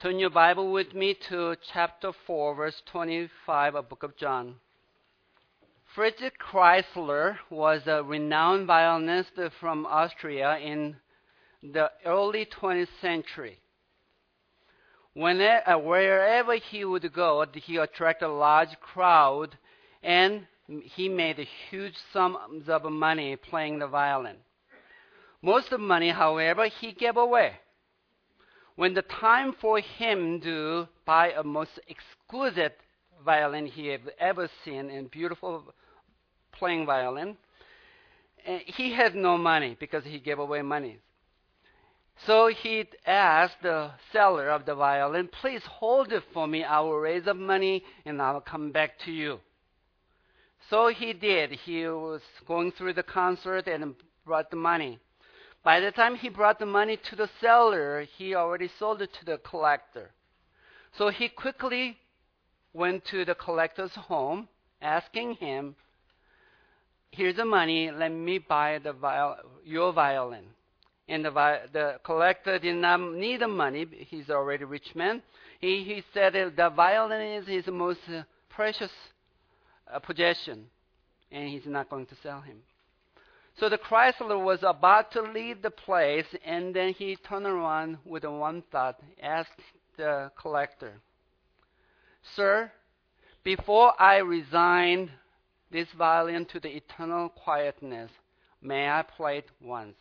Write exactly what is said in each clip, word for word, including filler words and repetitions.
Turn your Bible with me to chapter four, verse twenty-five of Book of John. Friedrich Kreisler was a renowned violinist from Austria in the early twentieth century. Whenever, wherever he would go, he attracted a large crowd, and he made huge sums of money playing the violin. Most of the money, however, he gave away. When the time for him to buy a most exquisite violin he had ever seen, and beautiful playing violin, he had no money because he gave away money. So he asked the seller of the violin, "Please hold it for me. I will raise up money and I will come back to you." So he did. He was going through the concert and brought the money. By the time he brought the money to the seller, he already sold it to the collector. So he quickly went to the collector's home, asking him, "Here's the money. Let me buy the viol- your violin." And the, vi- the collector did not need the money. He's already a rich man. He, he said that the violin is his most uh, precious uh, possession, and he's not going to sell him. So the Kreisler was about to leave the place, and then he turned around with one thought, asked the collector, "Sir, before I resign this violin to the eternal quietness, may I play it once?"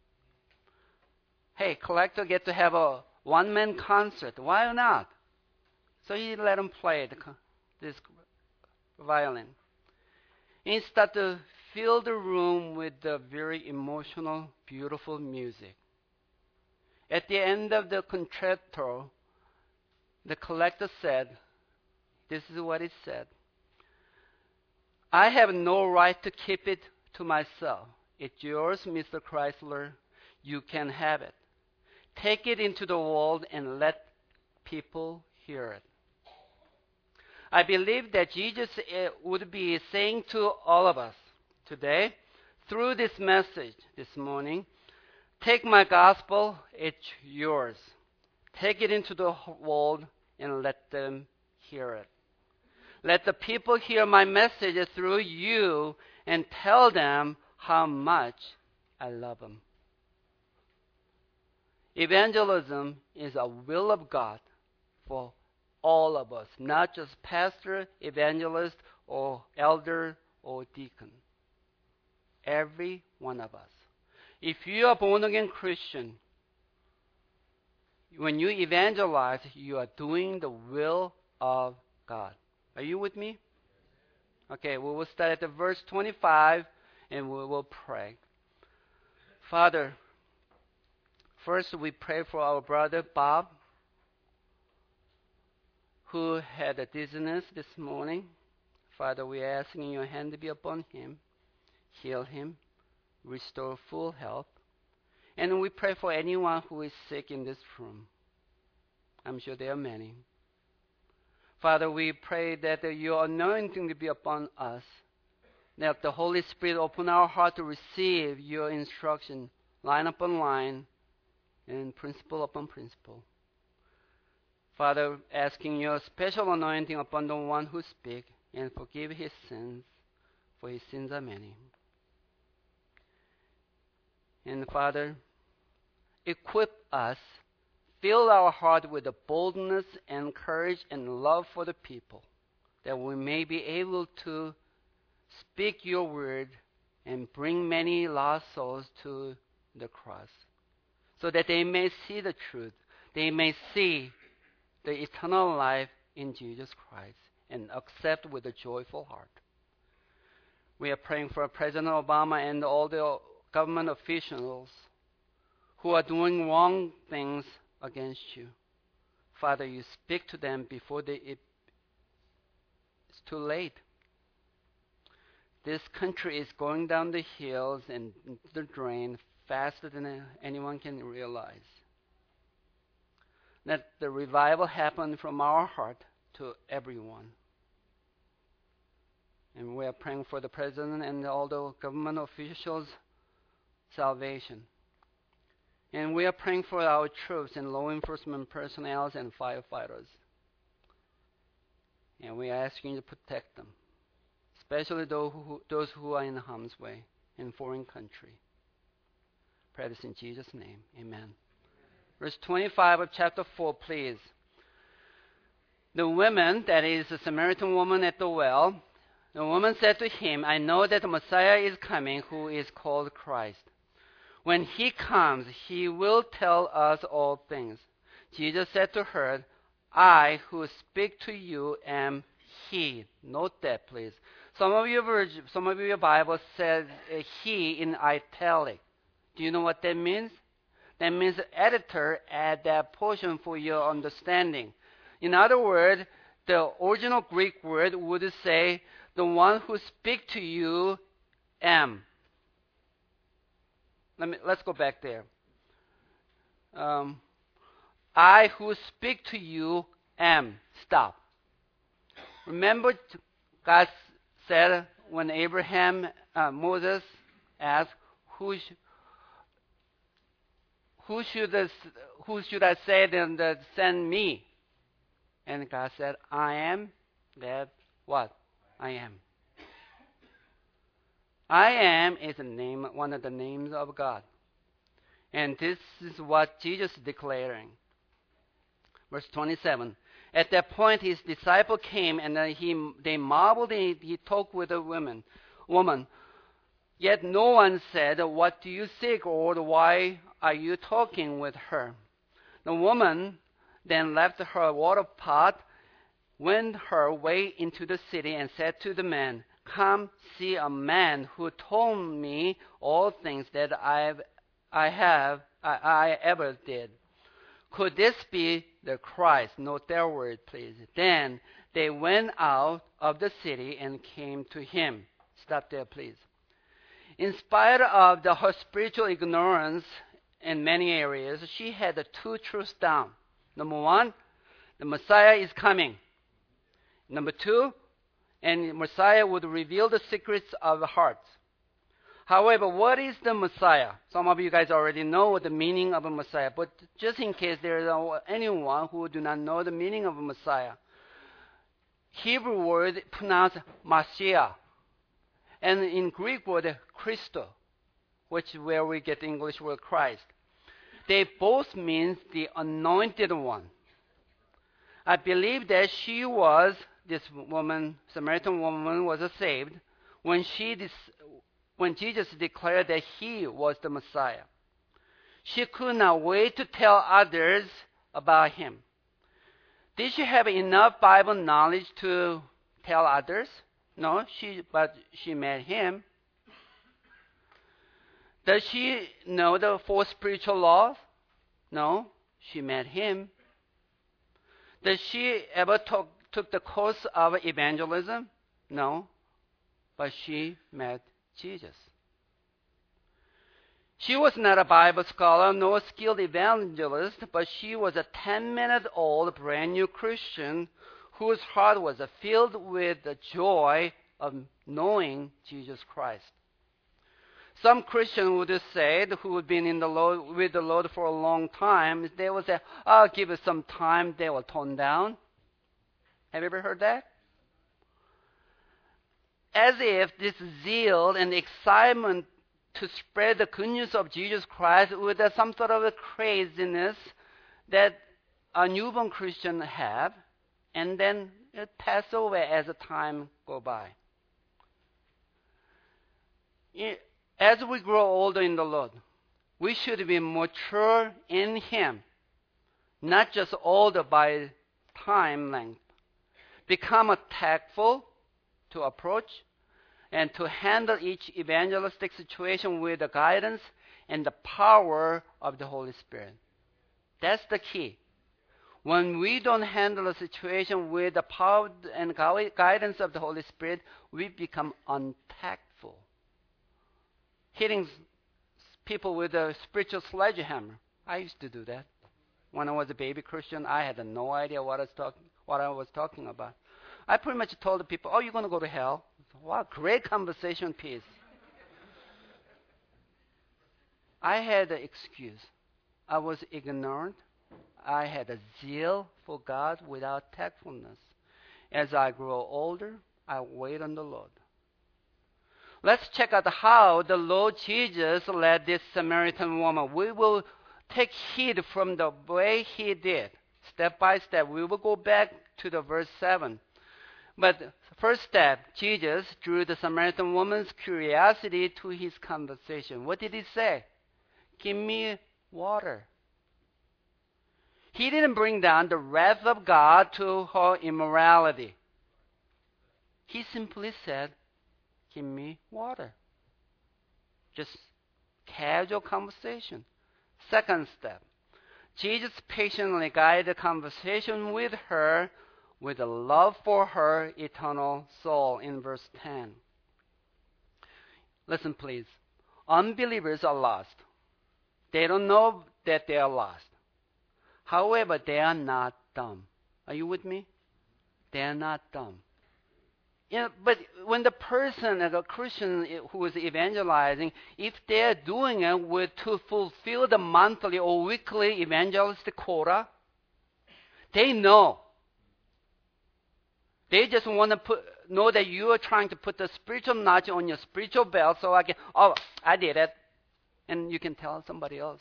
Hey, collector get to have a one-man concert. Why not? So he let him play the, this violin. And he started to fill the room with the very emotional, beautiful music. At the end of the concerto, the collector said, this is what he said, "I have no right to keep it to myself. It's yours, Mister Kreisler. You can have it. Take it into the world and let people hear it." I believe that Jesus would be saying to all of us today, through this message this morning, take my gospel, it's yours. Take it into the world and let them hear it. Let the people hear my message through you and tell them how much I love them. Evangelism is a will of God for all of us, not just pastor, evangelist, or elder, or deacon. Every one of us. If you are born-again Christian, when you evangelize, you are doing the will of God. Are you with me? Okay, we will start at the verse twenty-five, and we will pray. Father, first we pray for our brother Bob, who had a dizziness this morning. Father, we are asking your hand to be upon him. Heal him, restore full health. And we pray for anyone who is sick in this room. I'm sure there are many. Father, we pray that your anointing to be upon us, that the Holy Spirit open our heart to receive your instruction, line upon line, and principle upon principle. Father, asking your special anointing upon the one who speaks, and forgive his sins, for his sins are many. And Father, equip us, fill our heart with the boldness and courage and love for the people, that we may be able to speak your word and bring many lost souls to the cross, so that they may see the truth. They may see the eternal life in Jesus Christ and accept with a joyful heart. We are praying for President Obama and all the government officials who are doing wrong things against you. Father, you speak to them before they, it, it's too late. This country is going down the hills and the drain faster than anyone can realize. Let the revival happen from our heart to everyone. And we are praying for the president and all the government officials' salvation. And we are praying for our troops and law enforcement personnel and firefighters. And we are asking you to protect them, especially those who, those who are in harm's way in foreign country. Pray this in Jesus' name. Amen. Verse twenty-five of chapter four, please. The woman, that is the Samaritan woman at the well, the woman said to him, I know that the Messiah is coming, who is called Christ. When he comes, he will tell us all things. Jesus said to her, I who speak to you am he. Note that, please. Some of your some of your Bible says uh, he in italic. Do you know what that means? That means the editor add that portion for your understanding. In other words, the original Greek word would say, the one who speak to you am. Let me, let's go back there. Um, I who speak to you am. Stop. Remember, God said when Abraham, uh, Moses asked, who, sh- who, should I, who should I say then that send me? And God said, I am that what? I am. I am is a name, one of the names of God. And this is what Jesus is declaring. Verse twenty-seven. At that point, his disciple came, and he, they marveled, and he talked with the woman. Woman. Yet no one said, what do you seek, or why are you talking with her? The woman then left her water pot, went her way into the city, and said to the man, come see a man who told me all things that I've, I have, I, I ever did. Could this be the Christ? Note their word, please. Then they went out of the city and came to him. Stop there, please. In spite of the, her spiritual ignorance in many areas, she had the two truths down. Number one, the Messiah is coming. Number two, and Messiah would reveal the secrets of the hearts. However, what is the Messiah? Some of you guys already know the meaning of a Messiah, but just in case there is anyone who do not know the meaning of a Messiah, Hebrew word pronounced Mashiach, and in Greek word Christo, which is where we get the English word Christ. They both mean the anointed one. I believe that she was, this woman, Samaritan woman, was saved when she dis- when Jesus declared that he was the Messiah. She could not wait to tell others about him. Did she have enough Bible knowledge to tell others? No, she, but she met him. Does she know the four spiritual laws? No, she met him. Does she ever talk, took the course of evangelism? No, but she met Jesus. She was not a Bible scholar nor a skilled evangelist, but she was a ten-minute-old brand new Christian whose heart was filled with the joy of knowing Jesus Christ. Some Christians would say, who had been in the Lord, with the Lord for a long time, they would say, I'll give it some time, they will tone down. Have you ever heard that? As if this zeal and excitement to spread the good news of Jesus Christ with some sort of a craziness that a newborn Christian have, and then it pass away as the time go by. As we grow older in the Lord, we should be mature in Him, not just older by time length. Become a tactful to approach and to handle each evangelistic situation with the guidance and the power of the Holy Spirit. That's the key. When we don't handle a situation with the power and guidance of the Holy Spirit, we become untactful. Hitting people with a spiritual sledgehammer. I used to do that. When I was a baby Christian, I had no idea what I was, talk- what I was talking about. I pretty much told the people, oh, you're going to go to hell. Wow, great conversation piece. I had an excuse. I was ignorant. I had a zeal for God without tactfulness. As I grew older, I wait on the Lord. Let's check out how the Lord Jesus led this Samaritan woman. We will take heed from the way he did, step by step. We will go back to the verse seven. But first step, Jesus drew the Samaritan woman's curiosity to his conversation. What did he say? Give me water. He didn't bring down the wrath of God to her immorality. He simply said, give me water. Just casual conversation. Second step, Jesus patiently guided the conversation with her with a love for her eternal soul in verse ten. Listen, please. Unbelievers are lost. They don't know that they are lost. However, they are not dumb. Are you with me? They are not dumb. You know, but when the person, a Christian who is evangelizing, if they're doing it with to fulfill the monthly or weekly evangelistic quota, they know. They just want to put, know that you are trying to put the spiritual knowledge on your spiritual belt so I can, oh, I did it. And you can tell somebody else.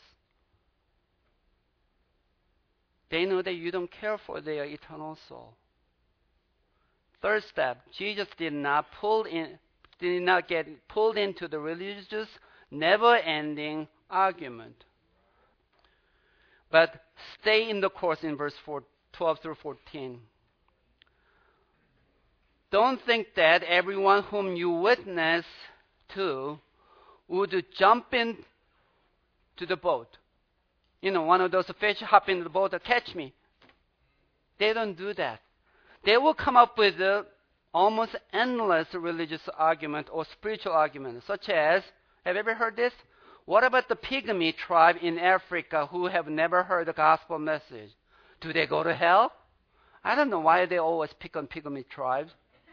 They know that you don't care for their eternal soul. Third step, Jesus did not pull in, did not get pulled into the religious, never-ending argument. But stay in the course in verse four, twelve through fourteen. Don't think that everyone whom you witness to would jump in to the boat. You know, one of those fish hop in the boat to catch me. They don't do that. They will come up with a almost endless religious argument or spiritual argument, such as, have you ever heard this? What about the Pygmy tribe in Africa who have never heard the gospel message? Do they go to hell? I don't know why they always pick on Pygmy tribes.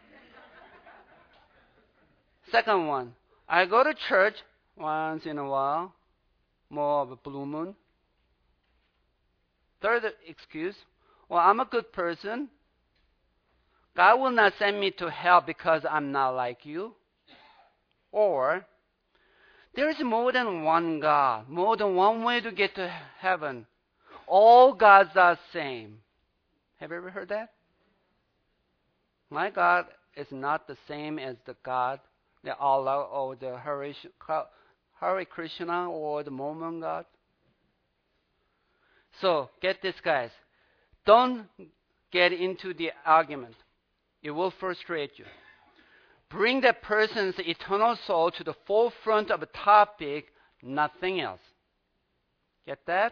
Second one, I go to church once in a while, more of a blue moon. Third excuse, well, I'm a good person. God will not send me to hell because I'm not like you. Or, there is more than one God, more than one way to get to heaven. All gods are the same. Have you ever heard that? My God is not the same as the God, the Allah or the Hare, Hare Krishna or the Mormon God. So, get this, guys. Don't get into the argument. It will frustrate you. Bring that person's eternal soul to the forefront of a topic, nothing else. Get that?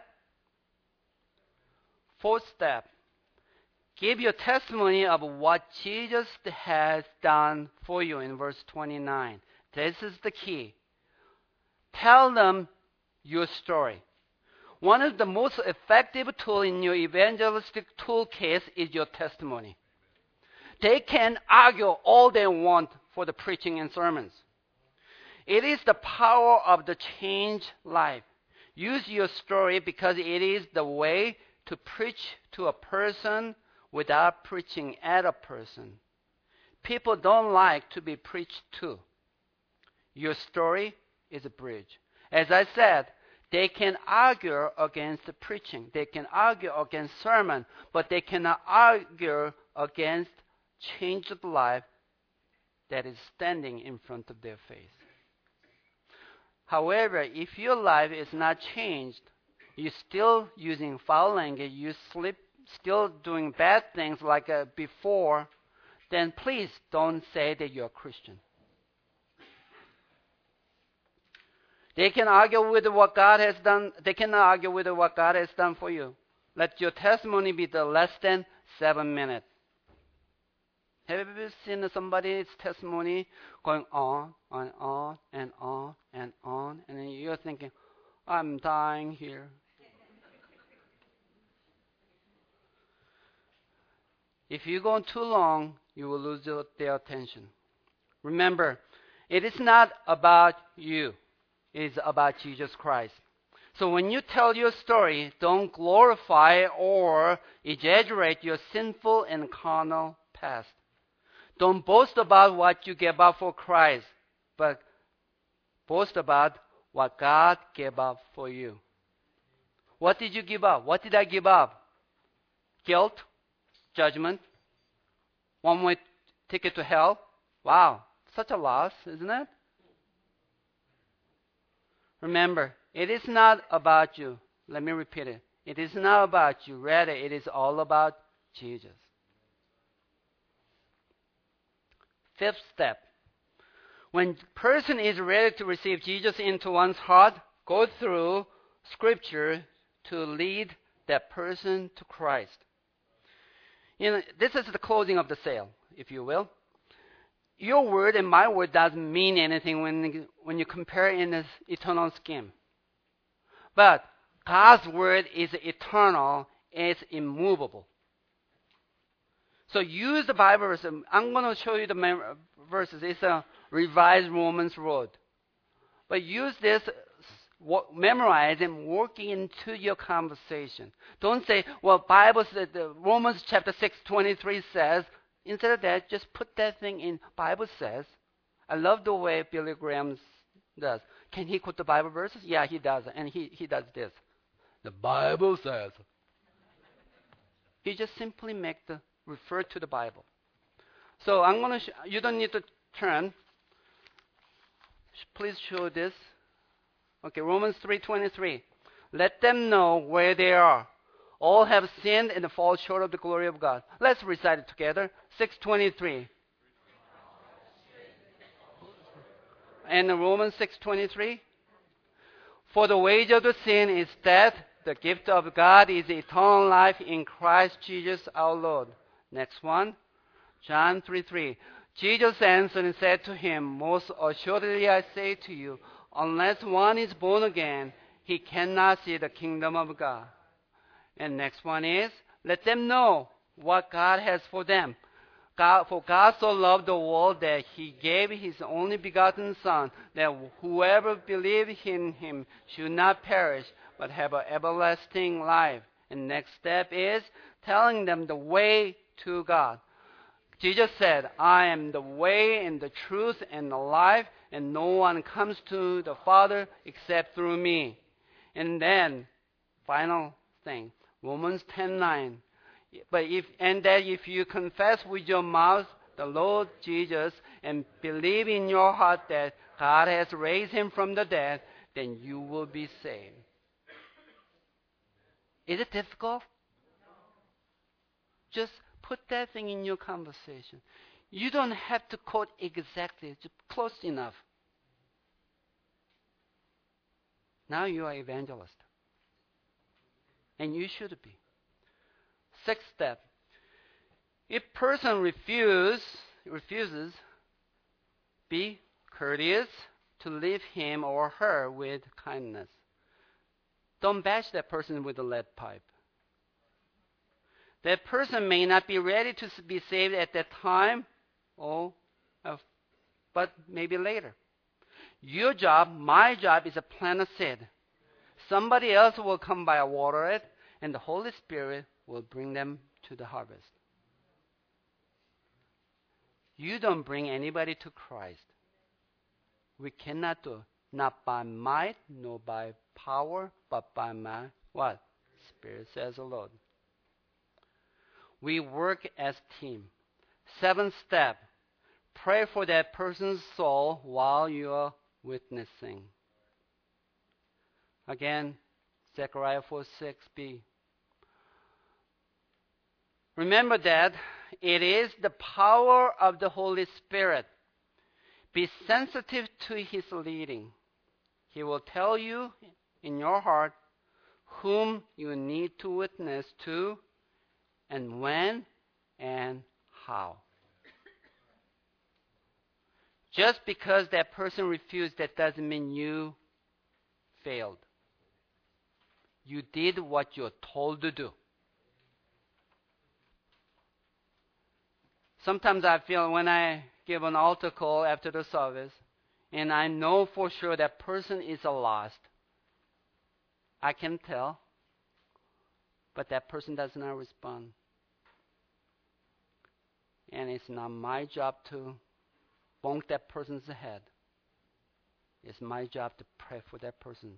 Fourth step. Give your testimony of what Jesus has done for you in verse twenty-nine. This is the key. Tell them your story. One of the most effective tools in your evangelistic toolkit is your testimony. They can argue all they want for the preaching and sermons. It is the power of the changed life. Use your story because it is the way to preach to a person without preaching at a person. People don't like to be preached to. Your story is a bridge. As I said, they can argue against the preaching. They can argue against sermon, but they cannot argue against changed life that is standing in front of their face. However, if your life is not changed, you're still using foul language, you sleep, still doing bad things like uh, before, then please don't say that you're a Christian. They can argue with what God has done. They cannot argue with what God has done for you. Let your testimony be the less than seven minutes. Have you ever seen somebody's testimony going on and on and on and on, and then you're thinking, I'm dying here. If you go on too long, you will lose their attention. Remember, it is not about you. It is about Jesus Christ. So when you tell your story, don't glorify or exaggerate your sinful and carnal past. Don't boast about what you gave up for Christ, but boast about what God gave up for you. What did you give up? What did I give up? Guilt, judgment, one-way ticket to hell. Wow, such a loss, isn't it? Remember, it is not about you. Let me repeat it. It is not about you. Rather, it is all about Jesus. Fifth step. When a person is ready to receive Jesus into one's heart, go through Scripture to lead that person to Christ. You know, this is the closing of the sale, if you will. Your word and my word doesn't mean anything when, when you compare in this eternal scheme. But God's word is eternal, it's immovable. So use the Bible verse. I'm going to show you the mem- verses. It's a revised Romans road. But use this, memorize and work into your conversation. Don't say, well, Bible said, Romans chapter six, twenty-three says. Instead of that, just put that thing in. Bible says. I love the way Billy Graham does. Can he quote the Bible verses? Yeah, he does. And he, he does this. The Bible says. He just simply make the refer to the Bible. So I'm going to. Sh- you don't need to turn. Please show this. Okay, Romans three twenty-three. Let them know where they are. All have sinned and fall short of the glory of God. Let's recite it together. six twenty-three. And Romans six twenty-three. For the wage of the sin is death. The gift of God is eternal life in Christ Jesus our Lord. Next one. John three three. Jesus answered and said to him, most assuredly I say to you, unless one is born again, he cannot see the kingdom of God. And next one is, let them know what God has for them. God, for God so loved the world that he gave his only begotten Son, that whoever believes in him should not perish, but have an everlasting life. And next step is telling them the way to God. Jesus said, I am the way and the truth and the life, and no one comes to the Father except through me. And then, final thing, Romans ten nine. But if and that if you confess with your mouth the Lord Jesus and believe in your heart that God has raised him from the dead, then you will be saved. Is it difficult? Just put that thing in your conversation. You don't have to quote exactly, just close enough. Now you are evangelist. And you should be. Sixth step. If person refuse, refuses, be courteous to leave him or her with kindness. Don't bash that person with a lead pipe. That person may not be ready to be saved at that time, or, uh, but maybe later. Your job, my job, is to plant a seed. Somebody else will come by and water it, and the Holy Spirit will bring them to the harvest. You don't bring anybody to Christ. We cannot do it. Not by might, nor by power, but by my, what? Spirit, says the Lord. We work as a team. Seventh step. Pray for that person's soul while you are witnessing. Again, Zechariah four six b. Remember that it is the power of the Holy Spirit. Be sensitive to his leading. He will tell you in your heart whom you need to witness to, and when and how. Just because that person refused, that doesn't mean you failed. You did what you're told to do. Sometimes I feel when I give an altar call after the service, and I know for sure that person is lost, I can tell, but that person does not respond. And it's not my job to bonk that person's head. It's my job to pray for that person.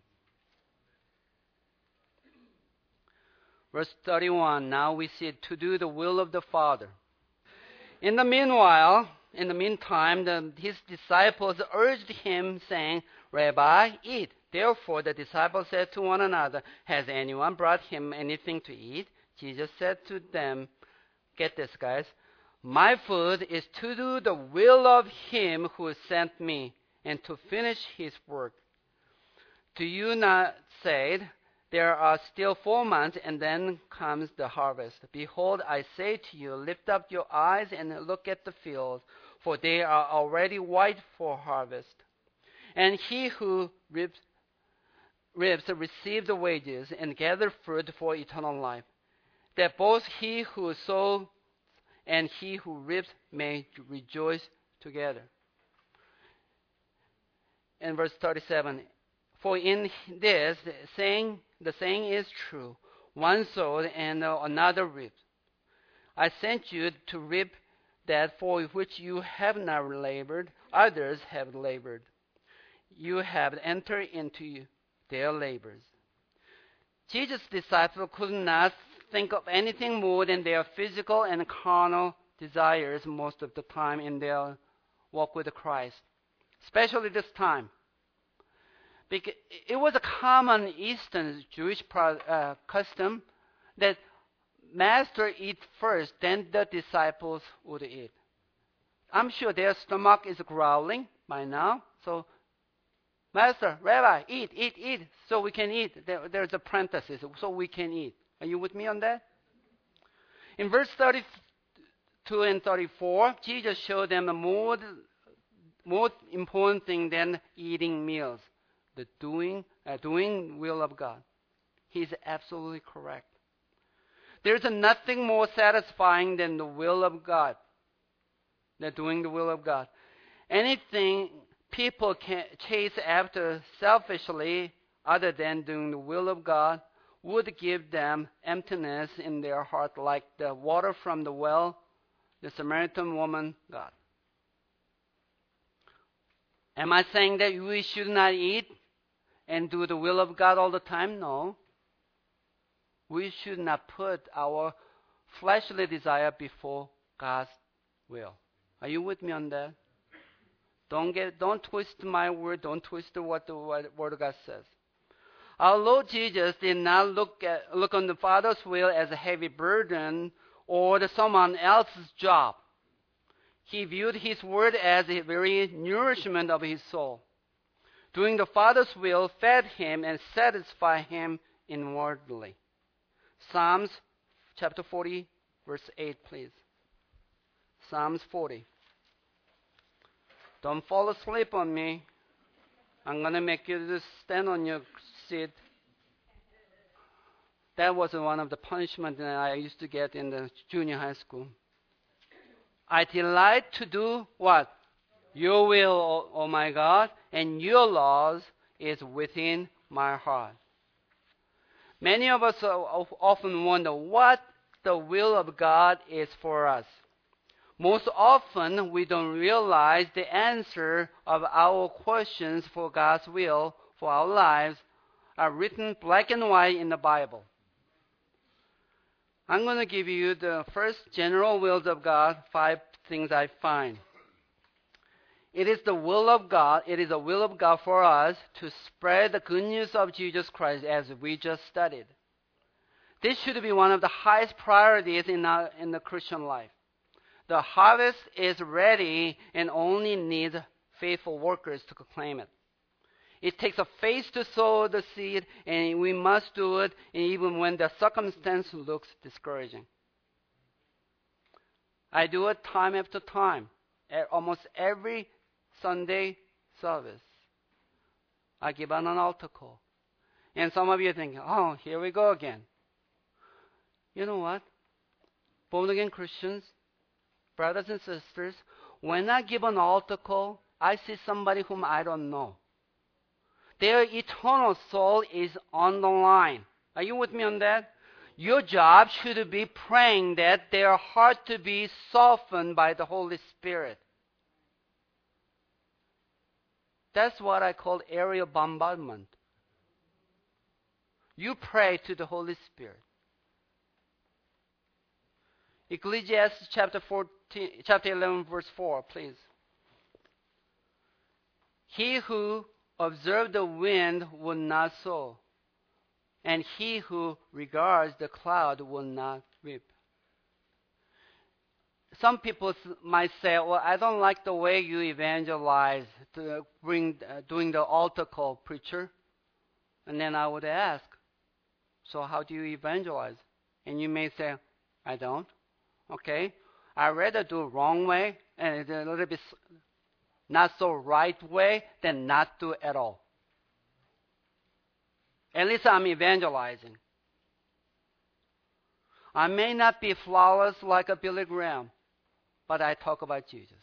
Verse thirty-one, now we see to do the will of the Father. In the meanwhile, in the meantime, the, his disciples urged him, saying, Rabbi, eat. Therefore the disciples said to one another, has anyone brought him anything to eat? Jesus said to them, get this, guys. My food is to do the will of him who sent me and to finish his work. Do you not say, there are still four months and then comes the harvest? Behold, I say to you, lift up your eyes and look at the fields, for they are already white for harvest. And he who reaps, reaps receives the wages and gathers fruit for eternal life, that both he who sows and he who reaps may rejoice together. In verse thirty-seven, for in this saying, the saying is true, one sowed and another reaped. I sent you to reap that for which you have not labored, others have labored. You have entered into their labors. Jesus' disciples could not think of anything more than their physical and carnal desires most of the time in their walk with Christ, especially this time. Because it was a common Eastern Jewish uh, custom that master eat first, then the disciples would eat. I'm sure their stomach is growling by now, so Master, Rabbi, eat, eat, eat, so we can eat. There, there's a parenthesis, so we can eat. Are you with me on that? In verse thirty-two and thirty-four, Jesus showed them a more, more important thing than eating meals, the doing, uh, doing will of God. He's absolutely correct. There's nothing more satisfying than the will of God, than doing the will of God. Anything people can chase after selfishly other than doing the will of God would give them emptiness in their heart like the water from the well the Samaritan woman got. Am I saying that we should not eat and do the will of God all the time? No. We should not put our fleshly desire before God's will. Are you with me on that? Don't get, don't twist my word. Don't twist what the word of God says. Our Lord Jesus did not look at look on the Father's will as a heavy burden or the someone else's job. He viewed His word as a very nourishment of His soul. Doing the Father's will fed Him and satisfied Him inwardly. Psalms chapter forty, verse eight, please. Psalms forty. Don't fall asleep on me. I'm going to make you just stand on your seat. That was one of the punishments that I used to get in the junior high school. I delight to do what? Your will, O, o my God, and your laws is within my heart. Many of us often wonder what the will of God is for us. Most often, we don't realize the answer of our questions for God's will for our lives are written black and white in the Bible. I'm going to give you the first general wills of God, five things I find. It is the will of God, it is the will of God for us to spread the good news of Jesus Christ as we just studied. This should be one of the highest priorities in, our, in the Christian life. The harvest is ready and only needs faithful workers to claim it. It takes a faith to sow the seed, and we must do it even when the circumstance looks discouraging. I do it time after time, at almost every Sunday service. I give an altar call. And some of you are thinking, oh, here we go again. You know what? Born-again Christians, brothers and sisters, when I give an altar call, I see somebody whom I don't know. Their eternal soul is on the line. Are you with me on that? Your job should be praying that their heart to be softened by the Holy Spirit. That's what I call aerial bombardment. You pray to the Holy Spirit. Ecclesiastes chapter fourteen, chapter eleven, verse four, please. He who observes the wind will not sow, and he who regards the cloud will not reap. Some people might say, well, I don't like the way you evangelize, to bring, uh, doing the altar call, preacher. And then I would ask, so how do you evangelize? And you may say, I don't. Okay. I'd rather do it wrong way and a little bit not so right way than not do at all. At least I'm evangelizing. I may not be flawless like a Billy Graham, but I talk about Jesus.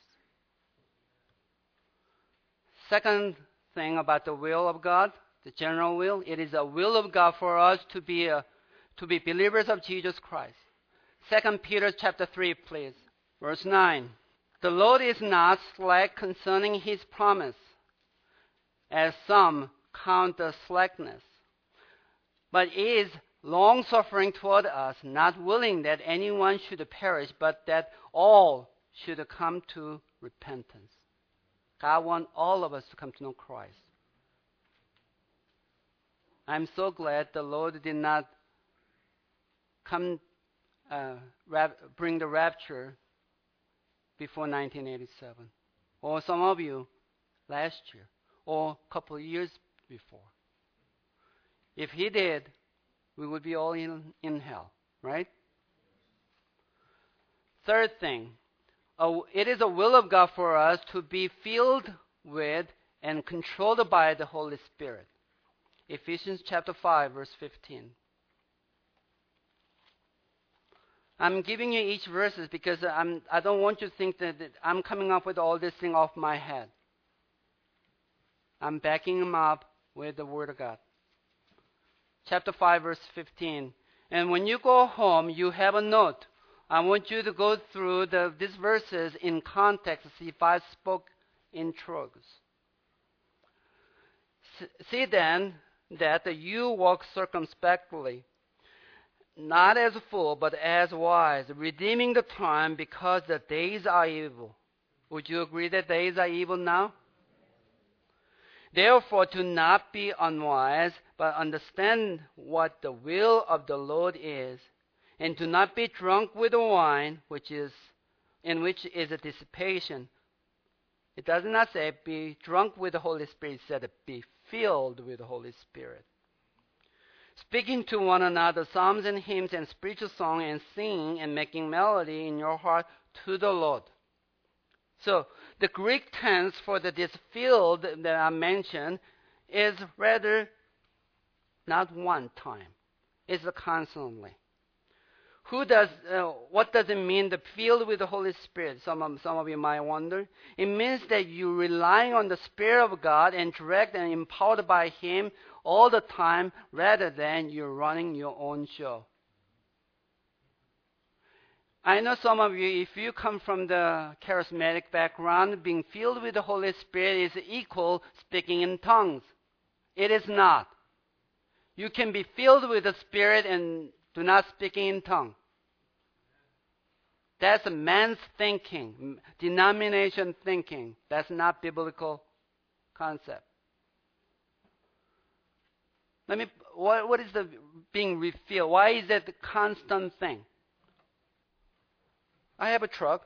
Second thing about the will of God, the general will, it is a will of God for us to be a, to be believers of Jesus Christ. Second Peter chapter three, please. Verse nine. The Lord is not slack concerning his promise, as some count the slackness, but is long-suffering toward us, not willing that anyone should perish, but that all should come to repentance. God wants all of us to come to know Christ. I'm so glad the Lord did not come uh, rap- bring the rapture before nineteen eighty-seven, or some of you last year, or a couple of years before. If he did, we would be all in, in hell, right? Third thing, uh, it is a will of God for us to be filled with and controlled by the Holy Spirit. Ephesians chapter five, verse fifteen. I'm giving you each verses because I'm, I don't want you to think that, that I'm coming up with all this thing off my head. I'm backing them up with the Word of God. Chapter five, verse fifteen. And when you go home, you have a note. I want you to go through the, these verses in context to see if I spoke in truths. See then that you walk circumspectly, not as a fool, but as wise, redeeming the time because the days are evil. Would you agree that days are evil now? Therefore, do not be unwise, but understand what the will of the Lord is. And do not be drunk with the wine, which is in which is a dissipation. It does not say be drunk with the Holy Spirit. It said be filled with the Holy Spirit. Speaking to one another psalms and hymns and spiritual song and singing and making melody in your heart to the Lord. So the Greek tense for the, this filled that I mentioned is rather not one time. It's a constantly. Who does? Uh, what does it mean? The filled with the Holy Spirit. Some of, some of you might wonder. It means that you're relying on the Spirit of God and direct and empowered by Him all the time, rather than you're running your own show. I know some of you, if you come from the charismatic background, being filled with the Holy Spirit is equal speaking in tongues. It is not. You can be filled with the Spirit and do not speaking in tongue. That's man's thinking, denomination thinking. That's not biblical concept. Let me. What, what is the being refilled? Why is that the constant thing? I have a truck,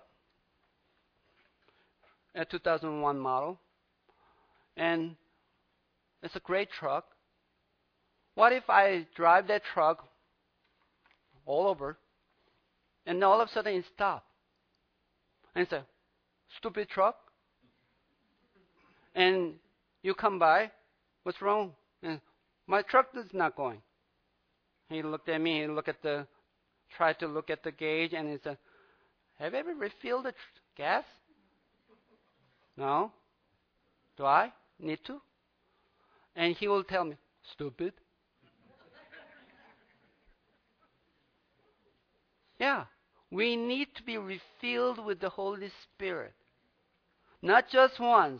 a two thousand one model, and it's a great truck. What if I drive that truck all over, and all of a sudden it stops? And say, stupid truck. And you come by, what's wrong? And my truck is not going. He looked at me, he looked at the, tried to look at the gauge, and he said, have you ever refilled the tr- gas? No. Do I need to? And he will tell me, stupid. Yeah, we need to be refilled with the Holy Spirit. Not just once,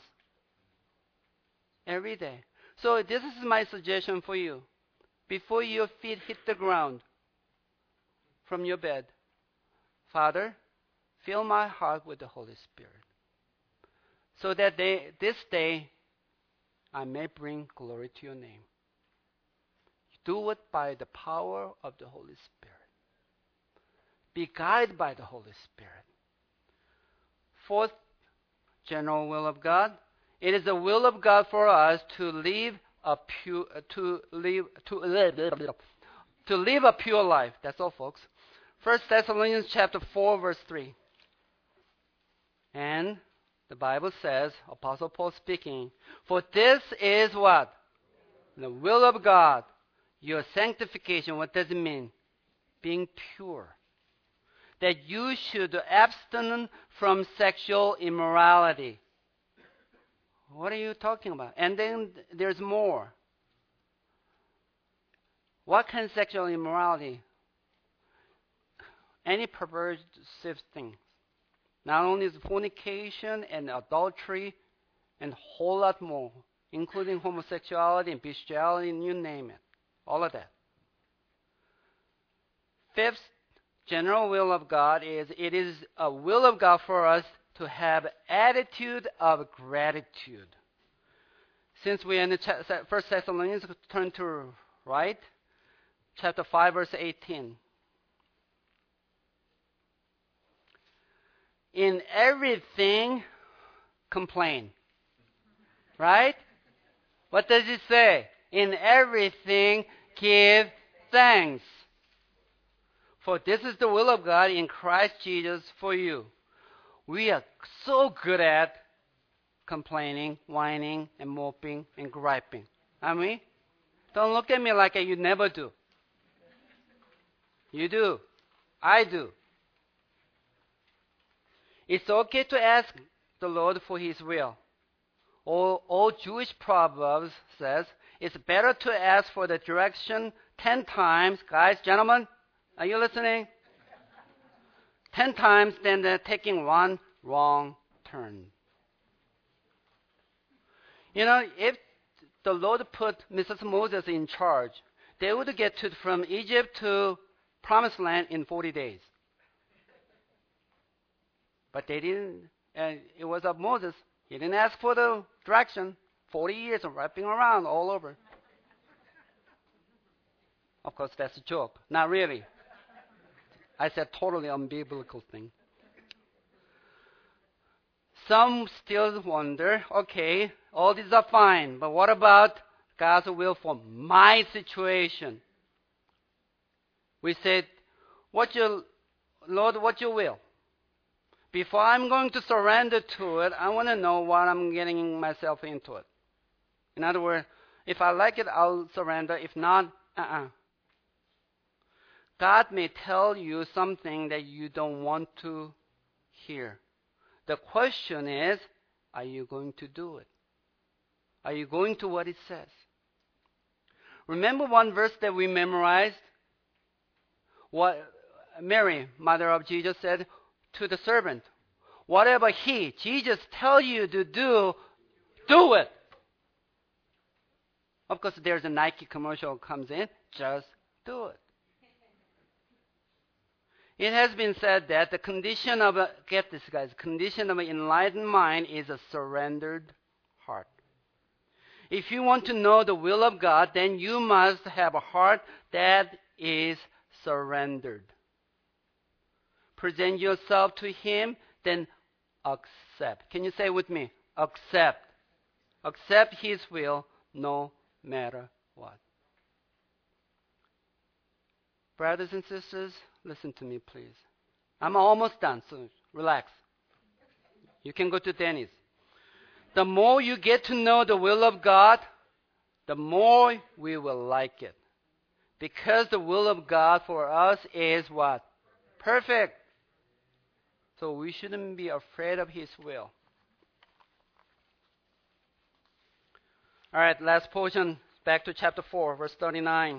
every day. So this is my suggestion for you. Before your feet hit the ground from your bed, Father, fill my heart with the Holy Spirit, so that they, this day I may bring glory to your name. Do it by the power of the Holy Spirit. Be guided by the Holy Spirit. Fourth, general will of God. It is the will of God for us to live a pure, to live to live to live a pure life. That's all, folks. First Thessalonians chapter four, verse three. And the Bible says, Apostle Paul speaking, for this is what? The will of God. Your sanctification. What does it mean? Being pure. That you should abstain from sexual immorality. What are you talking about? And then there's more. What kind of sexual immorality? Any perversive thing. Not only is fornication and adultery and a whole lot more, including homosexuality and bestiality, and you name it. All of that. Fifth, general will of God is it is a will of God for us to have attitude of gratitude. Since we are in the First Thessalonians, turn to right, chapter five, verse eighteen. In everything, complain. Right? What does it say? In everything, give thanks. For this is the will of God in Christ Jesus for you. We are so good at complaining, whining, and moping, and griping. Aren't we? Don't look at me like you never do. You do. I do. It's okay to ask the Lord for His will. All, all Jewish proverbs says it's better to ask for the direction ten times. Guys, gentlemen, are you listening? Ten times than the taking one wrong turn. You know, if the Lord put Missus Moses in charge, they would get to from Egypt to Promised Land in forty days. But they didn't, and it was of Moses. He didn't ask for the direction. forty years of wrapping around all over. Of course, that's a joke. Not really. I said totally unbiblical thing. Some still wonder, okay, all these are fine, but what about God's will for my situation? We said, what your, Lord, what's your will? Before I'm going to surrender to it, I want to know what I'm getting myself into it. In other words, if I like it, I'll surrender. If not, uh-uh. God may tell you something that you don't want to hear. The question is, are you going to do it? Are you going to what it says? Remember one verse that we memorized? What Mary, mother of Jesus, said to the servant, whatever he, Jesus, tell you to do, do it. Of course, there's a Nike commercial comes in, just do it. It has been said that the condition of a, get this guys, condition of an enlightened mind is a surrendered heart. If you want to know the will of God, then you must have a heart that is surrendered. Present yourself to Him, then accept. Can you say with me? Accept. Accept His will no matter what. Brothers and sisters, listen to me, please. I'm almost done, so relax. You can go to Denny's. The more you get to know the will of God, the more we will like it. Because the will of God for us is what? Perfect. So we shouldn't be afraid of His will. All right, last portion, back to chapter four, verse thirty-nine.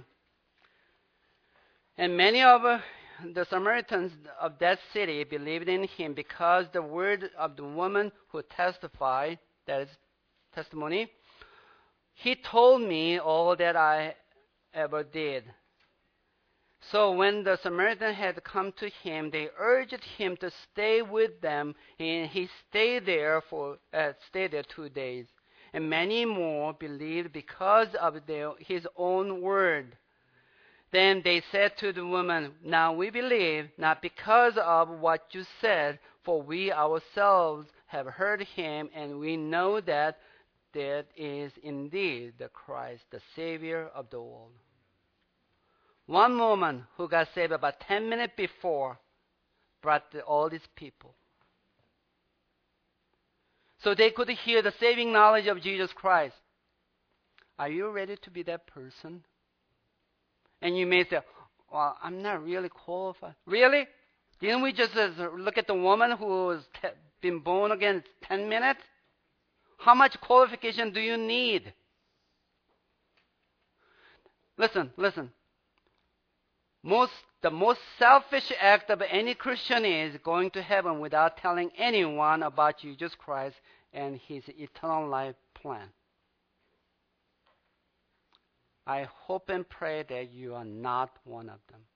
And many of uh, the Samaritans of that city believed in him because the word of the woman who testified, that is testimony, he told me all that I ever did. So when the Samaritan had come to him, they urged him to stay with them, and he stayed there for uh, stayed there two days. And many more believed because of their, his own word. Then they said to the woman, "Now we believe, not because of what you said, for we ourselves have heard him, and we know that that is indeed the Christ, the Savior of the world." One woman who got saved about ten minutes before brought all these people. So they could hear the saving knowledge of Jesus Christ. Are you ready to be that person? And you may say, "Well, I'm not really qualified." Really? Didn't we just uh, look at the woman who has te- been born again ten minutes? How much qualification do you need? Listen, listen. Most, the most selfish act of any Christian is going to heaven without telling anyone about Jesus Christ and his eternal life plan. I hope and pray that you are not one of them.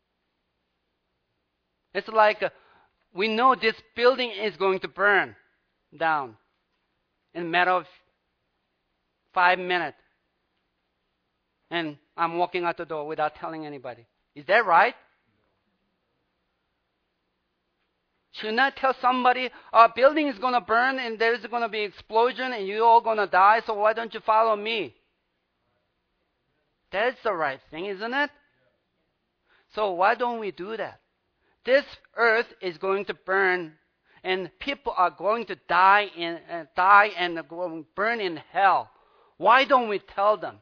It's like uh, we know this building is going to burn down in a matter of five minutes. And I'm walking out the door without telling anybody. Is that right? Should not tell somebody, our building is going to burn and there's going to be an explosion and you're all going to die, so why don't you follow me? That's the right thing, isn't it? So why don't we do that? This earth is going to burn and people are going to die in, uh, die and burn in hell. Why don't we tell them?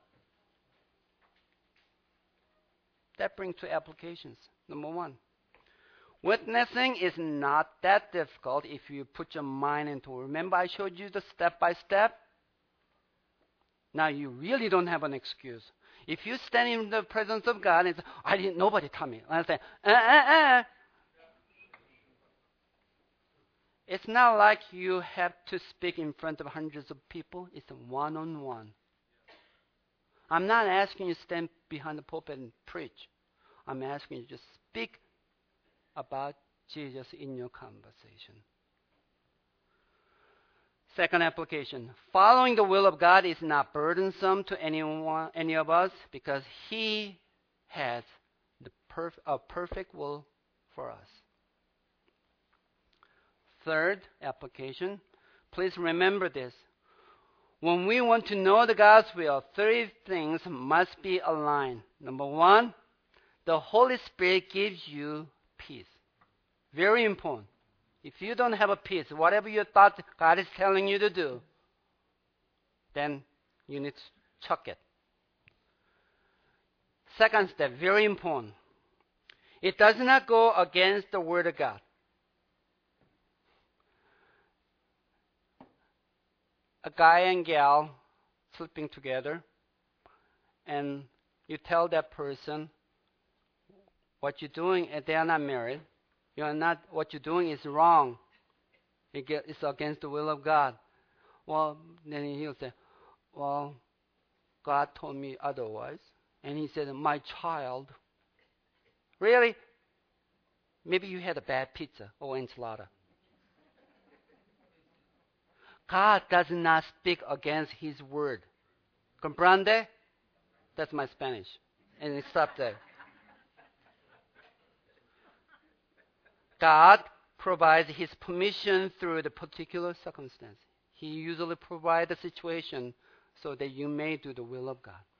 That brings two applications. Number one, witnessing is not that difficult if you put your mind into it. Remember I showed you the step by step? Now you really don't have an excuse. If you stand in the presence of God and say, "I didn't, nobody tell me." I say, uh, uh, uh. It's not like you have to speak in front of hundreds of people. It's a one-on-one. I'm not asking you to stand behind the pulpit and preach. I'm asking you to just speak about Jesus in your conversation. Second application. Following the will of God is not burdensome to anyone, any of us because He has the perf- a perfect will for us. Third application. Please remember this. When we want to know the God's will, three things must be aligned. Number one, the Holy Spirit gives you peace. Very important. If you don't have a peace, whatever you thought God is telling you to do, then you need to chuck it. Second step, very important. It does not go against the Word of God. A guy and gal sleeping together, and you tell that person what you're doing, and they are not married. You are not. What you're doing is wrong. It get, it's against the will of God. Well, then he'll say, "Well, God told me otherwise," and he said, "My child." Really? Maybe you had a bad pizza or enchilada. God does not speak against His word. Comprende? That's my Spanish. And it stopped there. God provides His permission through the particular circumstance. He usually provides the situation so that you may do the will of God.